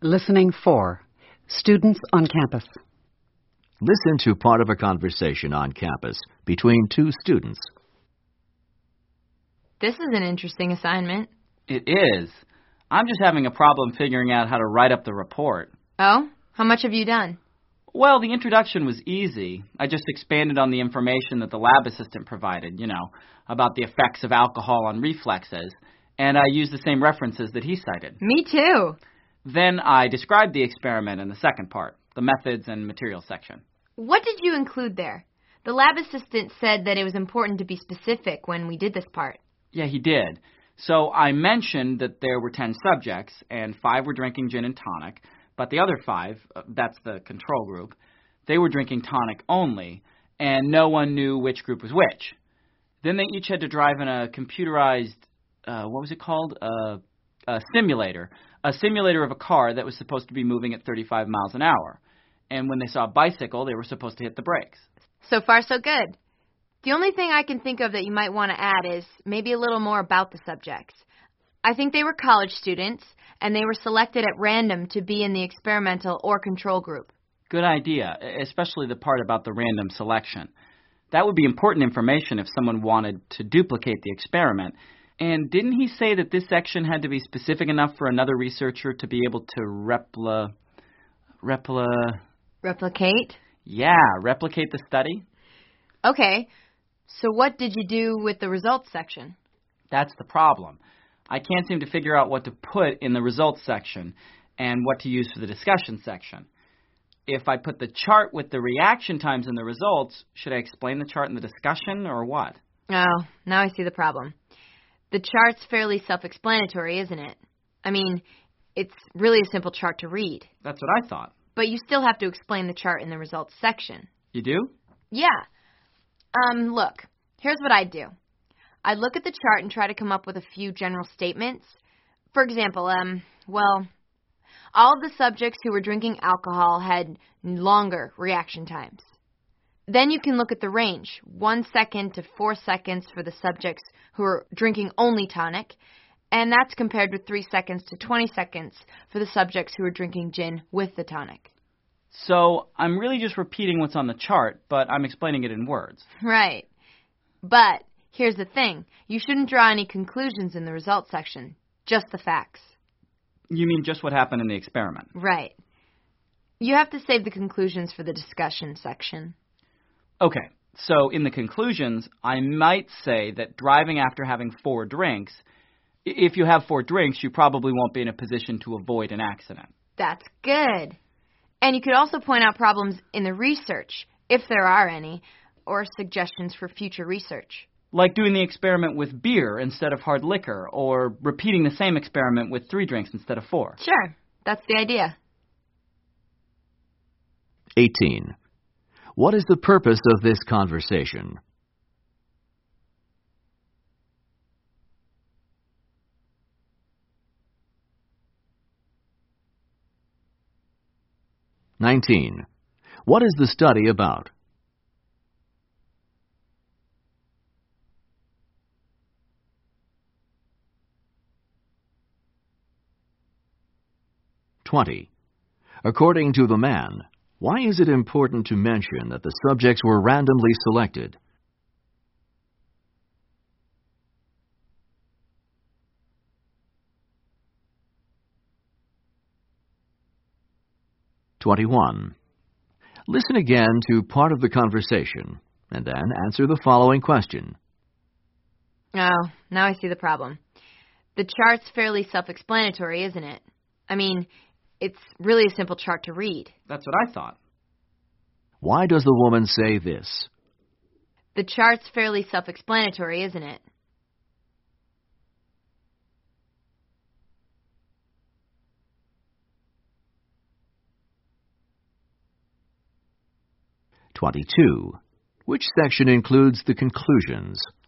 Listening 4. Students on campus. Listen to part of a conversation on campus between two students. This is an interesting assignment. It is. I'm just having a problem figuring out how to write up the report. Oh? How much have you done? Well, the introduction was easy. I just expanded on the information that the lab assistant provided, about the effects of alcohol on reflexes, and I used the same references that he cited. Me too. Then I described the experiment in the second part, the methods and materials section. What did you include there? The lab assistant said that it was important to be specific when we did this part. Yeah, he did. So I mentioned that there were 10 subjects, and 5 were drinking gin and tonic, but the other 5, that's the control group, they were drinking tonic only, and no one knew which group was which. Then they each had to drive in a computerized, what was it called? A simulator of a car that was supposed to be moving at 35 miles an hour. And when they saw a bicycle, they were supposed to hit the brakes. So far, so good. The only thing I can think of that you might want to add is maybe a little more about the subjects. I think they were college students, and they were selected at random to be in the experimental or control group. Good idea, especially the part about the random selection. That would be important information if someone wanted to duplicate the experiment. And didn't he say that this section had to be specific enough for another researcher to be able to Replicate? Yeah, replicate the study. Okay, so what did you do with the results section? That's the problem. I can't seem to figure out what to put in the results section and what to use for the discussion section. If I put the chart with the reaction times in the results, should I explain the chart in the discussion or what? Oh, now I see the problem. The chart's fairly self-explanatory, isn't it? I mean, it's really a simple chart to read. That's what I thought. But you still have to explain the chart in the results section. You do? Yeah. Look, here's what I'd do. I'd look at the chart and try to come up with a few general statements. For example, all of the subjects who were drinking alcohol had longer reaction times. Then you can look at the range, 1 second to 4 seconds for the subjects who are drinking only tonic, and that's compared with 3 seconds to 20 seconds for the subjects who are drinking gin with the tonic. So I'm really just repeating what's on the chart, but I'm explaining it in words. Right. But here's the thing. You shouldn't draw any conclusions in the results section, just the facts. You mean just what happened in the experiment? Right. You have to save the conclusions for the discussion section. Okay, so in the conclusions, I might say that driving after having 4 drinks, if you have 4 drinks, you probably won't be in a position to avoid an accident. That's good. And you could also point out problems in the research, if there are any, or suggestions for future research. Like doing the experiment with beer instead of hard liquor, or repeating the same experiment with 3 drinks instead of 4. Sure, that's the idea. 18. What is the purpose of this conversation? (19) What is the study about? (20) According to the man, why is it important to mention that the subjects were randomly selected? (21) Listen again to part of the conversation, and then answer the following question. Oh, now I see the problem. The chart's fairly self-explanatory, isn't it? I mean, it's really a simple chart to read. That's what I thought. Why does the woman say this? The chart's fairly self-explanatory, isn't it? (22) Which section includes the conclusions?